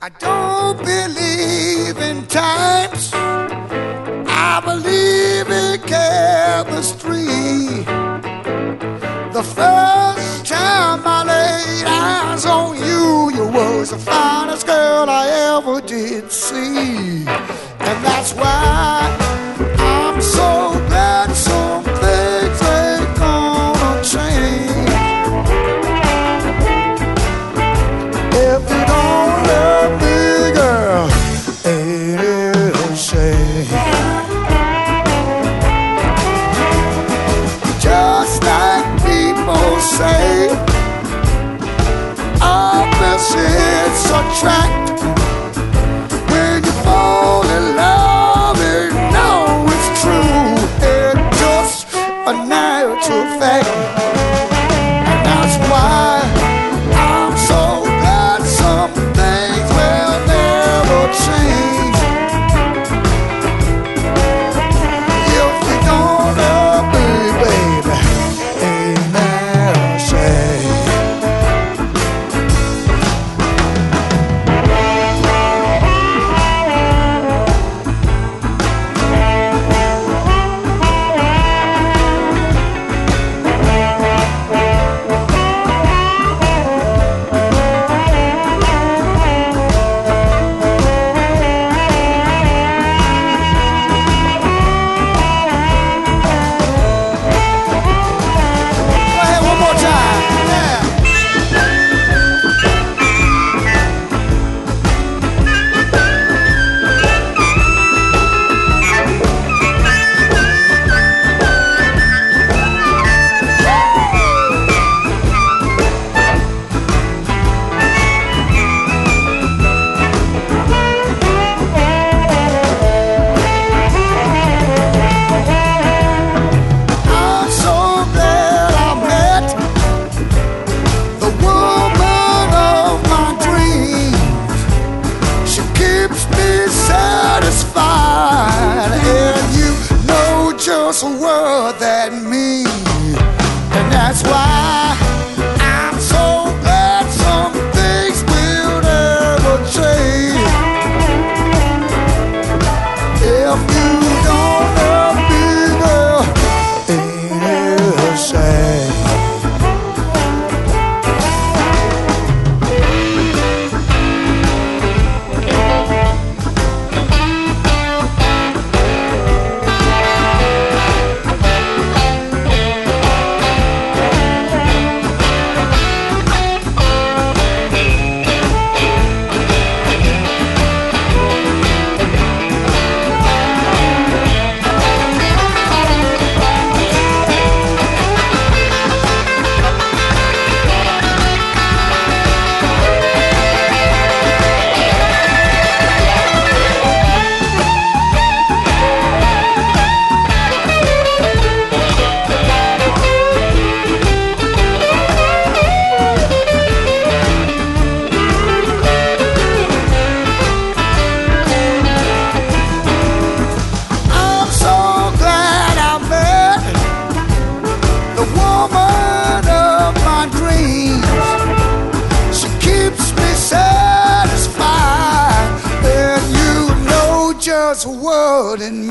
I don't believe in types. I believe in chemistry. The first time I laid eyes on you, you was the finest girl I ever did see. And that's why I'm so glad some things ain't gonna change. If you don't love me, girl, ain't it a shame? Just like people say, opposites attract. When you fall in love, you know it's true. It's just a natural fact. And that's why I'm so glad some things will never change. If you don't love me, baby, ain't that a shame? Just a word that means, and that's why I'm so glad some things will never change. If you don't love me, girl, ain't it a shame? Just a word and